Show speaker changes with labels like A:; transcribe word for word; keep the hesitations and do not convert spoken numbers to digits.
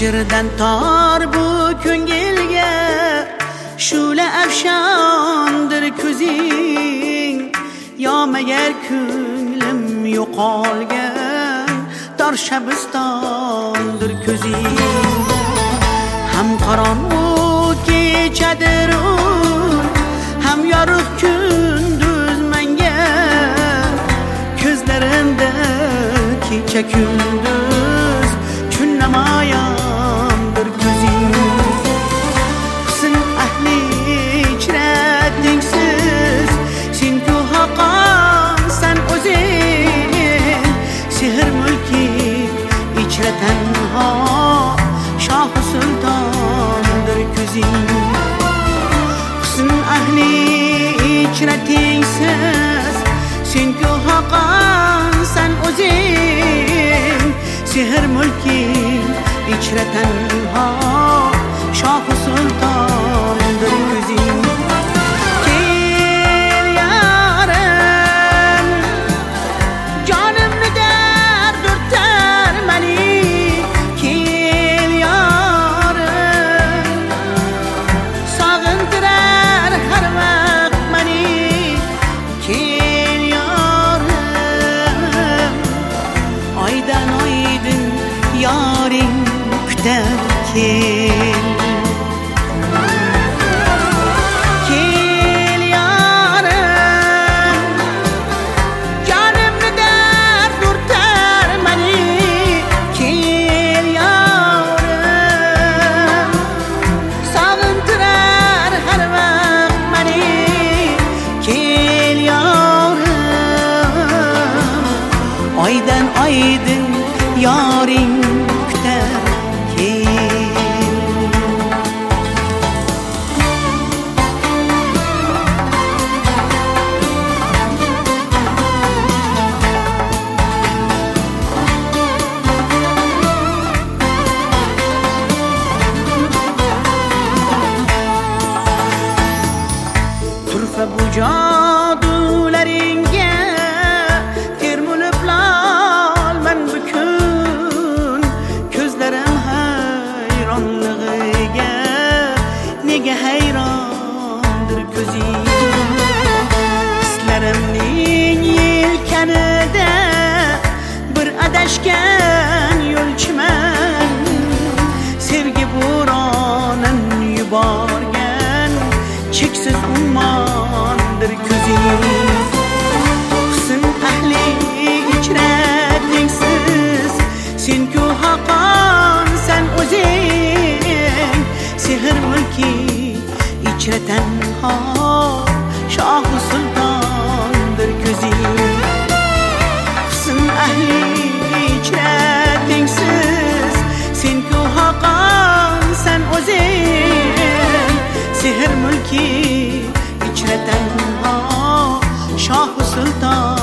A: hijrdan tor bu ko'ngilga shula afshondir ko'zing. Yo magar ko'nglim yo'qolgan tor shabistondir ko'zing. Ham qorong'u kechadir u, ham yorug' kunduz menga. Ko'zlarimda kecha kunduz kun namoyondir ko'zing. Husn ahli ichra tengsiz, sen-ku haqonsan o'zing. Sehr mulki ichra tanho, shoh sultondir ko'zing. Husn ahli ichra tengsiz, sen-ku haqonsan o'zing. Sehr mulki ichra tanho, shoh sultondir ko'zing. Kel yarim, jonimni dard o'rtar mani. Kel yarim, sog'intirar har vaqt mani. Kel yarim, oydan oydin yoring kutar kel. Kel yarim, jonimni dard o'rtar mani. Kel yarim, sog'intirar har vaqt mani. Kel yarim, oydan oydin yoring kutar kel. Turfa bu jodularingga termulib lolman bu kun. Ko'zlarim hayronlig'iga nega hayrondir ko'zing. Hislarimning yelkanida bir adashgan yo'lchiman. Sevgi bo'ronin yuborgan cheksiz ummondir ko'zing. Husn ahli ichra tengsiz, sen-ku haqonsan o'zing. Sehr mulki ichra tanho, shoh sultondir ko'zing. Husn ahli ichra tengsiz, sen-ku haqonsan o'zing. Sehr mulki ichra tanho, shoh sulton